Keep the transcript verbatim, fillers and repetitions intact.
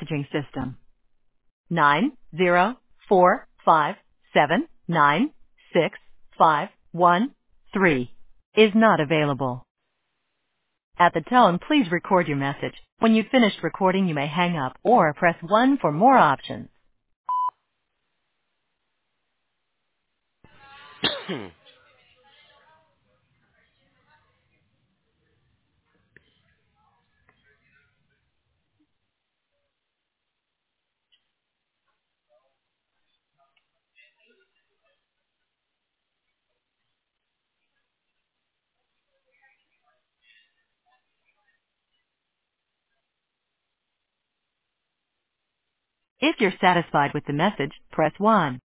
messaging system. Nine zero four five seven nine six five one three is not available. At the tone, please record your message. When you've finished recording, you may hang up or press one for more options. If you're satisfied with the message, press one.